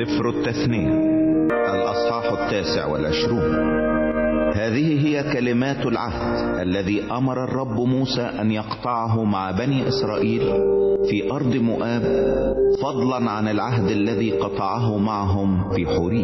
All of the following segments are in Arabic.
سفر التثنية الأصحاح 29. هذه هي كلمات العهد الذي أمر الرب موسى أن يقطعه مع بني إسرائيل في أرض مؤاب، فضلا عن العهد الذي قطعه معهم في حوريم.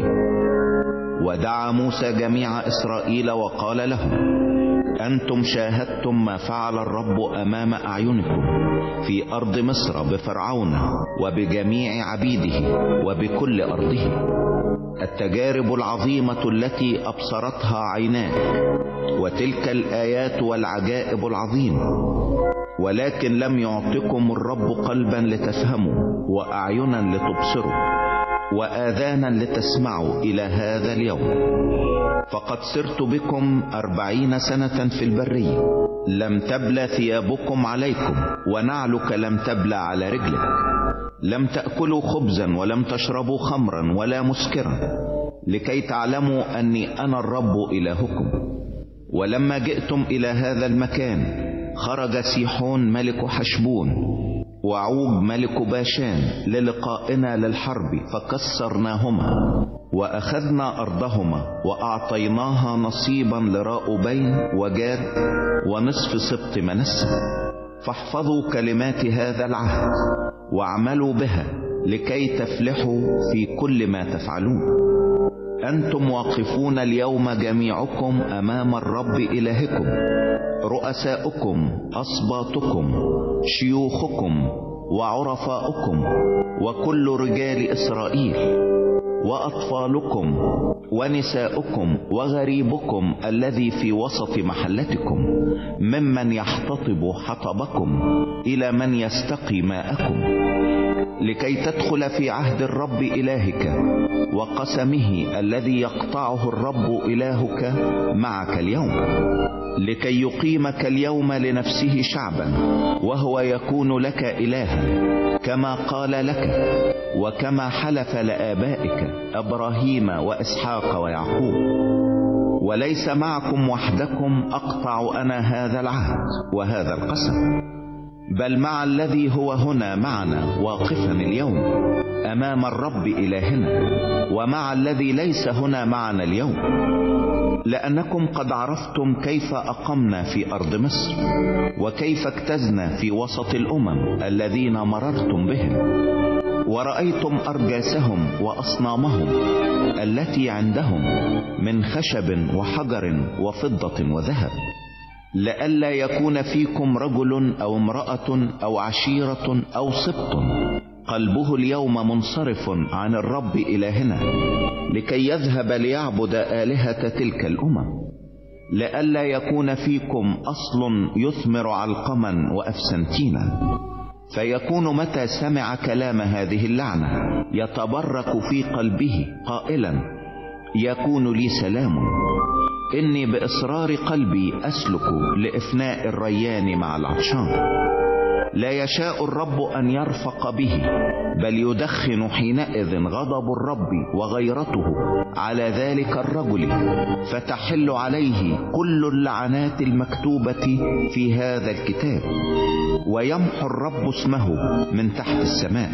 ودعا موسى جميع إسرائيل وقال لهم: أنتم شاهدتم ما فعل الرب أمام أعينكم في أرض مصر بفرعون وبجميع عبيده وبكل أرضه، التجارب العظيمة التي أبصرتها عيناك، وتلك الآيات والعجائب العظيمة. ولكن لم يعطكم الرب قلبا لتفهموا، وأعينا لتبصروا، وآذانا لتسمعوا إلى هذا اليوم. فقد سرت بكم 40 سنة في البرية، لم تبلى ثيابكم عليكم، ونعلك لم تبلى على رجلك. لم تأكلوا خبزا ولم تشربوا خمرا ولا مسكرا، لكي تعلموا أني أنا الرب إلهكم. ولما جئتم إلى هذا المكان، خرج سيحون ملك حشبون وعوج ملك باشان للقائنا للحرب، فكسرناهما وأخذنا أرضهما، وأعطيناها نصيبا لراؤوبين وجاد ونصف سبط منسى. فاحفظوا كلمات هذا العهد واعملوا بها، لكي تفلحوا في كل ما تفعلون. أنتم واقفون اليوم جميعكم أمام الرب إلهكم، رؤساؤكم، أصباطكم، شيوخكم، وعرفاؤكم، وكل رجال إسرائيل، وأطفالكم، ونساؤكم، وغريبكم الذي في وسط محلتكم، ممن يحتطب حطبكم إلى من يستقي ماءكم، لكي تدخل في عهد الرب إلهك وقسمه الذي يقطعه الرب إلهك معك اليوم، لكي يقيمك اليوم لنفسه شعبا، وهو يكون لك إلها، كما قال لك وكما حلف لآبائك إبراهيم وإسحاق ويعقوب. وليس معكم وحدكم أقطع أنا هذا العهد وهذا القسم، بل مع الذي هو هنا معنا واقفا اليوم أمام الرب إلهنا، ومع الذي ليس هنا معنا اليوم، لأنكم قد عرفتم كيف أقمنا في أرض مصر، وكيف اجتزنا في وسط الأمم الذين مررتم بهم، ورأيتم أرجاسهم وأصنامهم التي عندهم من خشب وحجر وفضة وذهب، لئلا يكون فيكم رجل أو امرأة أو عشيرة أو سبط قلبه اليوم منصرف عن الرب إلهنا، لكي يذهب ليعبد آلهة تلك الأمم، لئلا يكون فيكم أصل يثمر علقما وأفسنتينا، فيكون متى سمع كلام هذه اللعنة يتبرك في قلبه قائلا: يكون لي سلام، إني بإصرار قلبي أسلك لإفناء الريان مع العطشان. لا يشاء الرب أن يرفق به، بل يدخن حينئذ غضب الرب وغيرته على ذلك الرجل، فتحل عليه كل اللعنات المكتوبة في هذا الكتاب، ويمحو الرب اسمه من تحت السماء،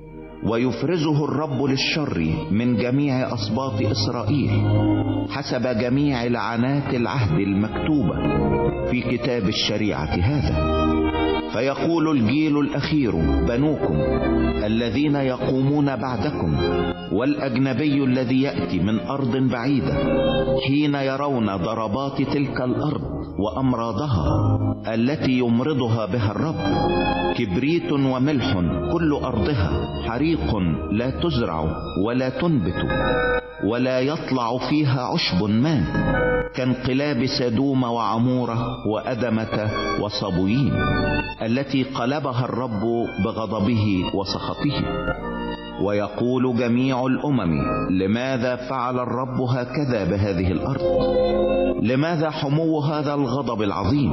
ويفرزه الرب للشر من جميع أصباط إسرائيل، حسب جميع لعنات العهد المكتوبة في كتاب الشريعة هذا. فيقول الجيل الأخير بنوكم الذين يقومون بعدكم، والأجنبي الذي يأتي من أرض بعيدة، حين يرون ضربات تلك الأرض وأمراضها التي يمرضها بها الرب، كبريت وملح كل أرضها، حريق لا تزرع ولا تنبت ولا يطلع فيها عشب ما، كانقلاب سدوم وعمورة وأدمة وصبويين، التي قلبها الرب بغضبه وسخطه. ويقول جميع الأمم: لماذا فعل الرب هكذا بهذه الأرض؟ لماذا حمو هذا الغضب العظيم؟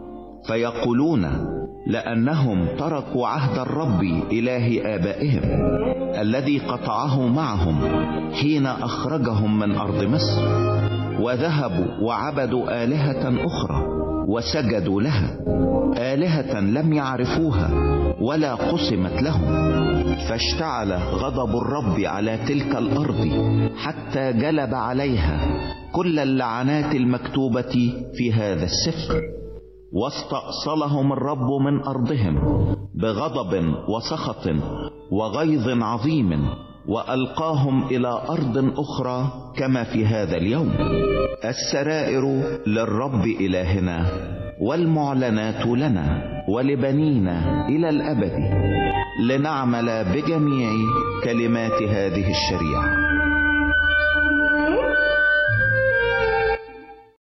فيقولون: لأنهم تركوا عهد الرب إله آبائهم الذي قطعه معهم حين أخرجهم من أرض مصر، وذهبوا وعبدوا آلهة أخرى وسجدوا لها، آلهة لم يعرفوها ولا قسمت لهم. فاشتعل غضب الرب على تلك الأرض حتى جلب عليها كل اللعنات المكتوبة في هذا السفر. واستأصلهم الرب من أرضهم بغضب وسخط وغيظ عظيم، وألقاهم إلى أرض أخرى كما في هذا اليوم. السرائر للرب إلهنا، والمعلنات لنا ولبنينا إلى الأبد، لنعمل بجميع كلمات هذه الشريعة.